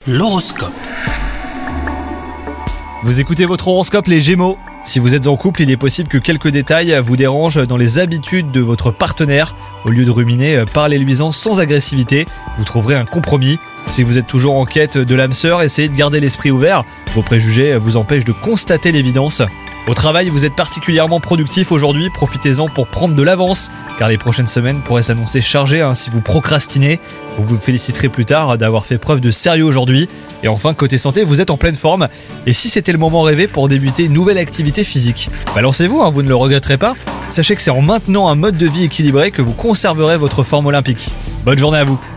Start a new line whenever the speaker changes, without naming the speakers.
L'horoscope.
Vous écoutez votre horoscope les Gémeaux. Si vous êtes en couple, il est possible que quelques détails vous dérangent dans les habitudes de votre partenaire. Au lieu de ruminer, parlez-lui-en sans agressivité, vous trouverez un compromis. Si vous êtes toujours en quête de l'âme sœur, essayez de garder l'esprit ouvert. Vos préjugés vous empêchent de constater l'évidence. Au travail, vous êtes particulièrement productif aujourd'hui, profitez-en pour prendre de l'avance, car les prochaines semaines pourraient s'annoncer chargées si vous procrastinez. Vous vous féliciterez plus tard d'avoir fait preuve de sérieux aujourd'hui. Et enfin, côté santé, vous êtes en pleine forme. Et si c'était le moment rêvé pour débuter une nouvelle activité physique, lancez-vous, vous ne le regretterez pas. Sachez que c'est en maintenant un mode de vie équilibré que vous conserverez votre forme olympique. Bonne journée à vous.